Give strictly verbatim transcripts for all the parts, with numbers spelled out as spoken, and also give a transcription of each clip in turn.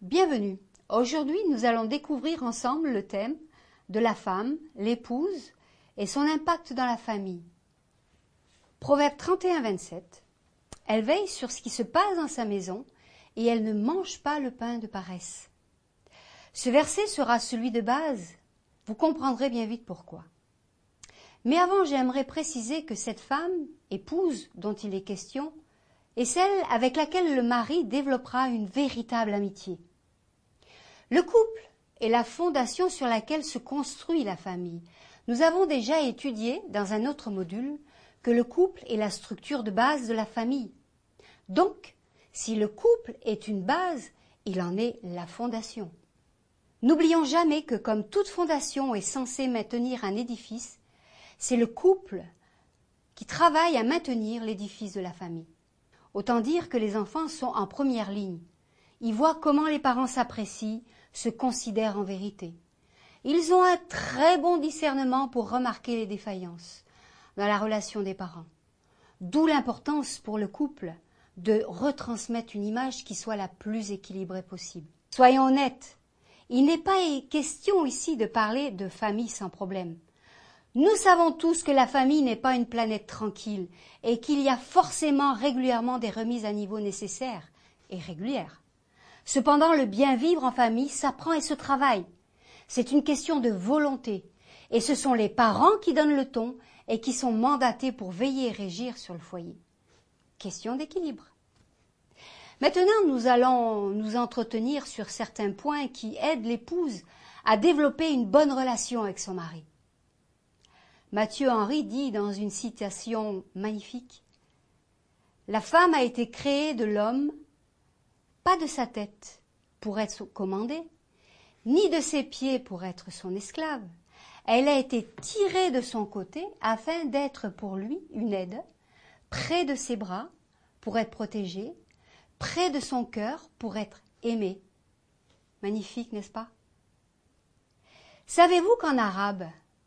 Bienvenue. Aujourd'hui, nous allons découvrir ensemble le thème de la femme, l'épouse et son impact dans la famille. Proverbe trente et un, vingt-sept. Elle veille sur ce qui se passe dans sa maison et elle ne mange pas le pain de paresse. Ce verset sera celui de base. Vous comprendrez bien vite pourquoi. Mais avant, j'aimerais préciser que cette femme, épouse dont il est question, est celle avec laquelle le mari développera une véritable amitié. Le couple est la fondation sur laquelle se construit la famille. Nous avons déjà étudié dans un autre module que le couple est la structure de base de la famille. Donc, si le couple est une base, il en est la fondation. N'oublions jamais que comme toute fondation est censée maintenir un édifice, c'est le couple qui travaille à maintenir l'édifice de la famille. Autant dire que les enfants sont en première ligne. Ils voient comment les parents s'apprécient, se considèrent en vérité. Ils ont un très bon discernement pour remarquer les défaillances dans la relation des parents. D'où l'importance pour le couple de retransmettre une image qui soit la plus équilibrée possible. Soyons honnêtes, il n'est pas question ici de parler de famille sans problème. Nous savons tous que la famille n'est pas une planète tranquille et qu'il y a forcément régulièrement des remises à niveau nécessaires et régulières. Cependant, le bien vivre en famille s'apprend et se travaille. C'est une question de volonté et ce sont les parents qui donnent le ton et qui sont mandatés pour veiller et régir sur le foyer. Question d'équilibre. Maintenant, nous allons nous entretenir sur certains points qui aident l'épouse à développer une bonne relation avec son mari. Matthieu Henry dit dans une citation magnifique « La femme a été créée de l'homme, pas de sa tête pour être commandée, ni de ses pieds pour être son esclave. Elle a été tirée de son côté afin d'être pour lui une aide, près de ses bras pour être protégée, près de son cœur pour être aimée. » Magnifique, n'est-ce pas? Savez-vous qu'en arabe,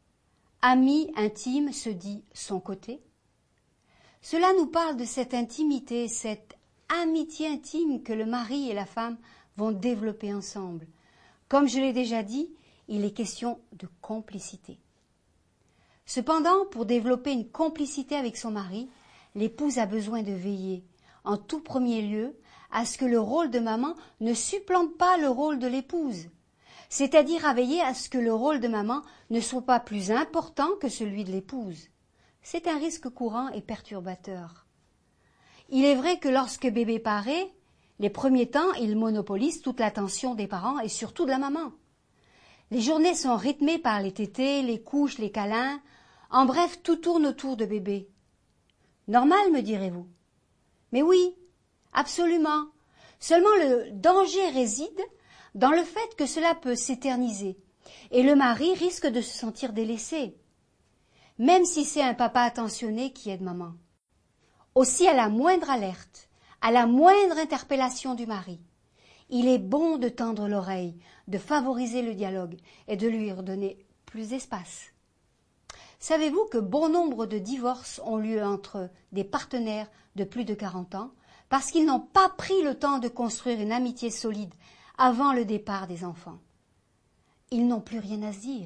ami intime se dit son côté? Cela nous parle de cette intimité, cette amitié intime que le mari et la femme vont développer ensemble. Comme je l'ai déjà dit, il est question de complicité. Cependant, pour développer une complicité avec son mari, l'épouse a besoin de veiller, en tout premier lieu, à ce que le rôle de maman ne supplante pas le rôle de l'épouse, c'est-à-dire à veiller à ce que le rôle de maman ne soit pas plus important que celui de l'épouse. C'est un risque courant et perturbateur. Il est vrai que lorsque bébé paraît, les premiers temps, il monopolise toute l'attention des parents et surtout de la maman. Les journées sont rythmées par les tétés, les couches, les câlins. En bref, tout tourne autour de bébé. Normal, me direz-vous? Mais oui, absolument. Seulement le danger réside dans le fait que cela peut s'éterniser et le mari risque de se sentir délaissé, même si c'est un papa attentionné qui aide maman. Aussi, à la moindre alerte, à la moindre interpellation du mari, il est bon de tendre l'oreille, de favoriser le dialogue et de lui redonner plus d'espace. Savez-vous que bon nombre de divorces ont lieu entre des partenaires de plus de quarante ans parce qu'ils n'ont pas pris le temps de construire une amitié solide avant le départ des enfants? Ils n'ont plus rien à se dire.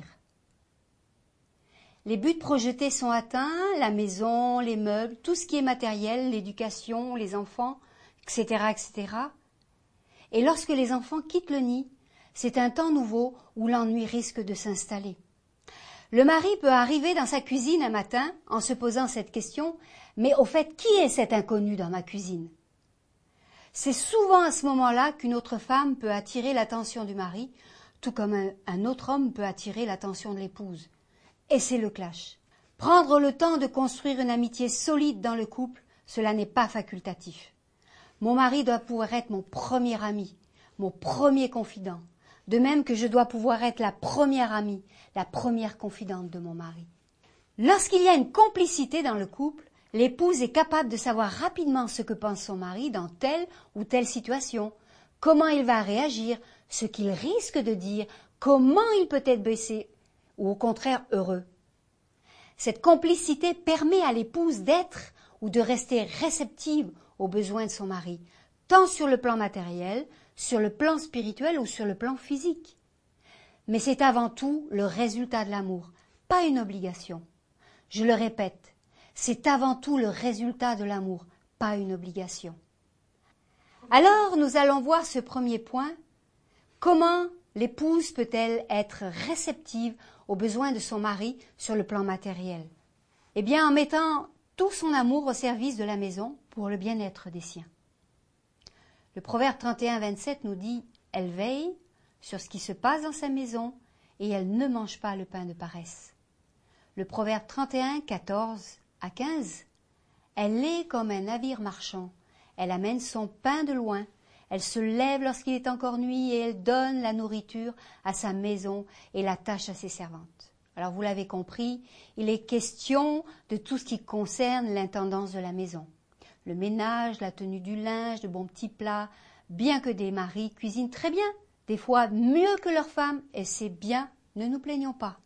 Les buts projetés sont atteints, la maison, les meubles, tout ce qui est matériel, l'éducation, les enfants, et cetera, et cetera. Et lorsque les enfants quittent le nid, c'est un temps nouveau où l'ennui risque de s'installer. Le mari peut arriver dans sa cuisine un matin en se posant cette question, mais au fait, qui est cet inconnu dans ma cuisine? C'est souvent à ce moment-là qu'une autre femme peut attirer l'attention du mari, tout comme un, un autre homme peut attirer l'attention de l'épouse. Et c'est le clash. Prendre le temps de construire une amitié solide dans le couple, cela n'est pas facultatif. Mon mari doit pouvoir être mon premier ami, mon premier confident, de même que je dois pouvoir être la première amie, la première confidente de mon mari. Lorsqu'il y a une complicité dans le couple, l'épouse est capable de savoir rapidement ce que pense son mari dans telle ou telle situation, comment il va réagir, ce qu'il risque de dire, comment il peut être blessé ou au contraire heureux. Cette complicité permet à l'épouse d'être ou de rester réceptive aux besoins de son mari, tant sur le plan matériel, sur le plan spirituel ou sur le plan physique. Mais c'est avant tout le résultat de l'amour, pas une obligation. Je le répète, c'est avant tout le résultat de l'amour, pas une obligation. Alors, nous allons voir ce premier point. Comment l'épouse peut-elle être réceptive aux besoins de son mari sur le plan matériel? Eh bien, en mettant tout son amour au service de la maison pour le bien-être des siens. Le proverbe trente et un, vingt-sept nous dit « Elle veille sur ce qui se passe dans sa maison et elle ne mange pas le pain de paresse. » Le proverbe trente et un, quatorze à quinze « Elle est comme un navire marchand. Elle amène son pain de loin. Elle se lève lorsqu'il est encore nuit et elle donne la nourriture à sa maison et la tâche à ses servantes. » Alors vous l'avez compris, il est question de tout ce qui concerne l'intendance de la maison. Le ménage, la tenue du linge, de bons petits plats, bien que des maris cuisinent très bien, des fois mieux que leurs femmes, et c'est bien, ne nous plaignons pas.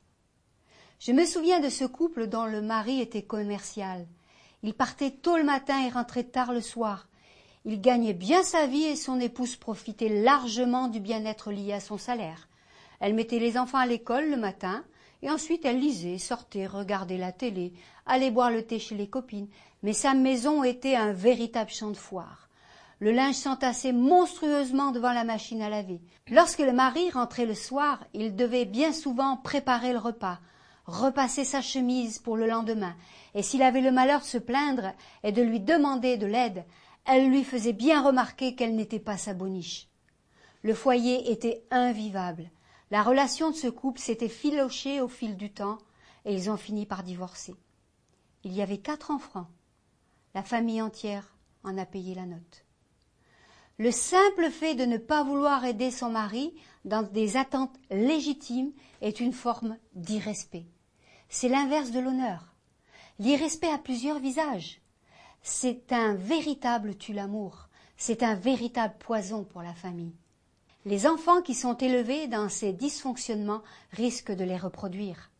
Je me souviens de ce couple dont le mari était commercial. Il partait tôt le matin et rentrait tard le soir. Il gagnait bien sa vie et son épouse profitait largement du bien-être lié à son salaire. Elle mettait les enfants à l'école le matin, et ensuite elle lisait, sortait, regardait la télé, allait boire le thé chez les copines. Mais sa maison était un véritable champ de foire. Le linge s'entassait monstrueusement devant la machine à laver. Lorsque le mari rentrait le soir, il devait bien souvent préparer le repas, repasser sa chemise pour le lendemain, et s'il avait le malheur de se plaindre et de lui demander de l'aide, elle lui faisait bien remarquer qu'elle n'était pas sa boniche. Le foyer était invivable. La relation de ce couple s'était filochée au fil du temps et ils ont fini par divorcer. Il y avait quatre enfants. La famille entière en a payé la note. Le simple fait de ne pas vouloir aider son mari dans des attentes légitimes est une forme d'irrespect. C'est l'inverse de l'honneur. L'irrespect a plusieurs visages. C'est un véritable tue-l'amour. C'est un véritable poison pour la famille. Les enfants qui sont élevés dans ces dysfonctionnements risquent de les reproduire.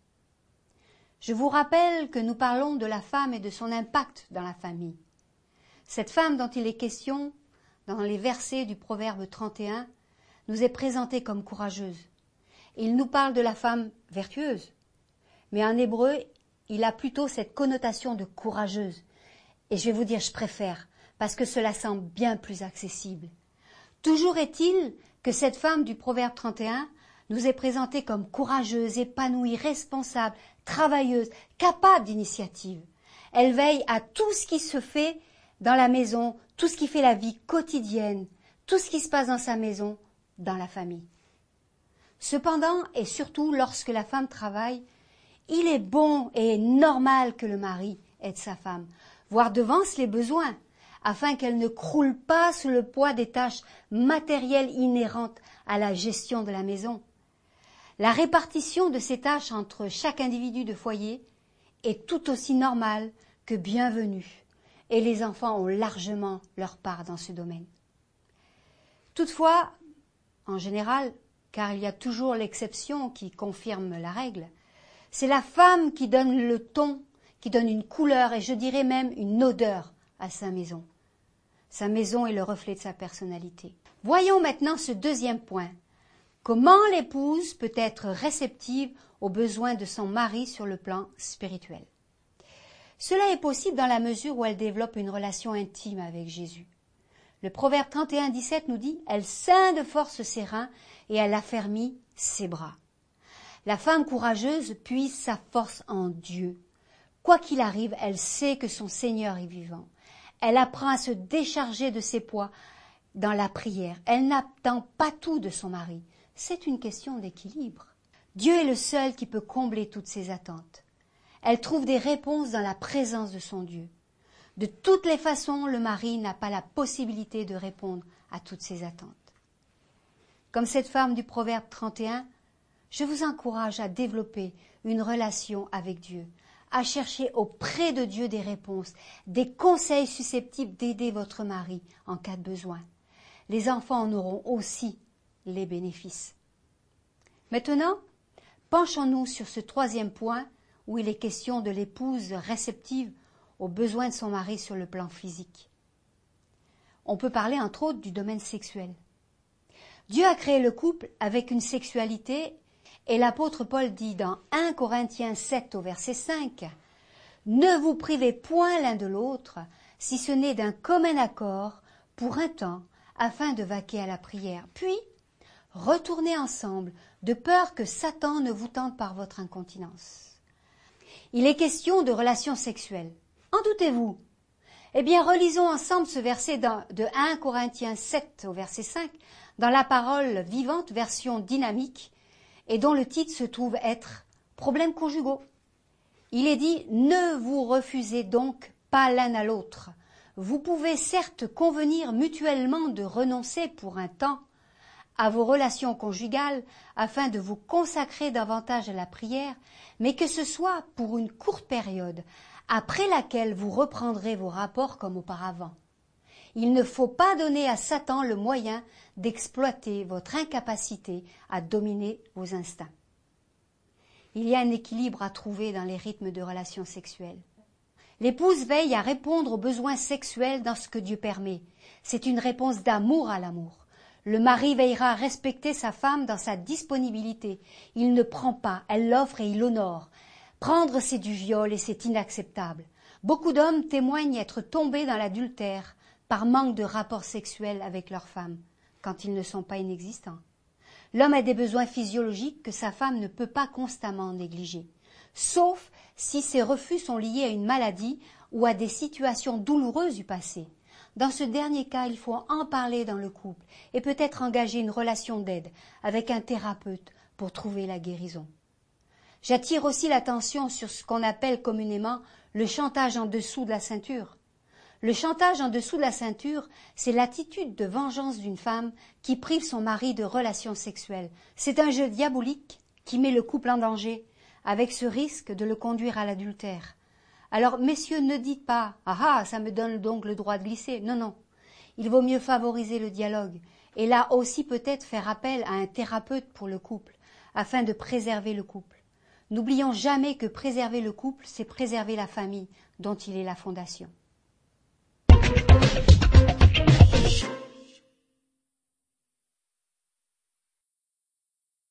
Je vous rappelle que nous parlons de la femme et de son impact dans la famille. Cette femme dont il est question dans les versets du Proverbe trente et un nous est présentée comme courageuse. Il nous parle de la femme vertueuse, mais en hébreu, il a plutôt cette connotation de courageuse. Et je vais vous dire, je préfère, parce que cela semble bien plus accessible. Toujours est-il que cette femme du Proverbe trente et un nous est présentée comme courageuse, épanouie, responsable, travailleuse, capable d'initiative. Elle veille à tout ce qui se fait dans la maison, tout ce qui fait la vie quotidienne, tout ce qui se passe dans sa maison, dans la famille. Cependant, et surtout lorsque la femme travaille, il est bon et normal que le mari aide sa femme, voire devance les besoins, afin qu'elle ne croule pas sous le poids des tâches matérielles inhérentes à la gestion de la maison. La répartition de ces tâches entre chaque individu de foyer est tout aussi normale que bienvenue, et les enfants ont largement leur part dans ce domaine. Toutefois, en général, car il y a toujours l'exception qui confirme la règle, c'est la femme qui donne le ton, qui donne une couleur et je dirais même une odeur à sa maison. Sa maison est le reflet de sa personnalité. Voyons maintenant ce deuxième point. Comment l'épouse peut être réceptive aux besoins de son mari sur le plan spirituel? Cela est possible dans la mesure où elle développe une relation intime avec Jésus. Le Proverbe trente et un, dix-sept nous dit « Elle ceint de force ses reins et elle affermit ses bras ». La femme courageuse puise sa force en Dieu. Quoi qu'il arrive, elle sait que son Seigneur est vivant. Elle apprend à se décharger de ses poids dans la prière. Elle n'attend pas tout de son mari. C'est une question d'équilibre. Dieu est le seul qui peut combler toutes ses attentes. Elle trouve des réponses dans la présence de son Dieu. De toutes les façons, le mari n'a pas la possibilité de répondre à toutes ses attentes. Comme cette femme du Proverbe trente et un, je vous encourage à développer une relation avec Dieu, à chercher auprès de Dieu des réponses, des conseils susceptibles d'aider votre mari en cas de besoin. Les enfants en auront aussi les bénéfices. Maintenant, penchons-nous sur ce troisième point où il est question de l'épouse réceptive aux besoins de son mari sur le plan physique. On peut parler entre autres du domaine sexuel. Dieu a créé le couple avec une sexualité et l'apôtre Paul dit dans un Corinthiens sept au verset cinq « Ne vous privez point l'un de l'autre, si ce n'est d'un commun accord, pour un temps, afin de vaquer à la prière. Puis, retournez ensemble, de peur que Satan ne vous tente par votre incontinence. » Il est question de relations sexuelles. En doutez-vous? Eh bien, relisons ensemble ce verset de un Corinthiens sept au verset cinq, dans la parole vivante version dynamique, et dont le titre se trouve être « Problèmes conjugaux ». Il est dit « Ne vous refusez donc pas l'un à l'autre. Vous pouvez certes convenir mutuellement de renoncer pour un temps à vos relations conjugales afin de vous consacrer davantage à la prière, mais que ce soit pour une courte période, après laquelle vous reprendrez vos rapports comme auparavant. Il ne faut pas donner à Satan le moyen d'exploiter votre incapacité à dominer vos instincts. Il y a un équilibre à trouver dans les rythmes de relations sexuelles. L'épouse veille à répondre aux besoins sexuels dans ce que Dieu permet. C'est une réponse d'amour à l'amour. Le mari veillera à respecter sa femme dans sa disponibilité. Il ne prend pas, elle l'offre et il l'honore. Prendre, c'est du viol et c'est inacceptable. Beaucoup d'hommes témoignent être tombés dans l'adultère par manque de rapports sexuels avec leurs femmes, quand ils ne sont pas inexistants. L'homme a des besoins physiologiques que sa femme ne peut pas constamment négliger, sauf si ces refus sont liés à une maladie ou à des situations douloureuses du passé. Dans ce dernier cas, il faut en parler dans le couple et peut-être engager une relation d'aide avec un thérapeute pour trouver la guérison. J'attire aussi l'attention sur ce qu'on appelle communément le chantage en dessous de la ceinture. Le chantage en dessous de la ceinture, c'est l'attitude de vengeance d'une femme qui prive son mari de relations sexuelles. C'est un jeu diabolique qui met le couple en danger, avec ce risque de le conduire à l'adultère. Alors, messieurs, ne dites pas « Ah ah, ça me donne donc le droit de glisser ». Non, non. Il vaut mieux favoriser le dialogue et là aussi peut-être faire appel à un thérapeute pour le couple, afin de préserver le couple. N'oublions jamais que préserver le couple, c'est préserver la famille dont il est la fondation. Thank you.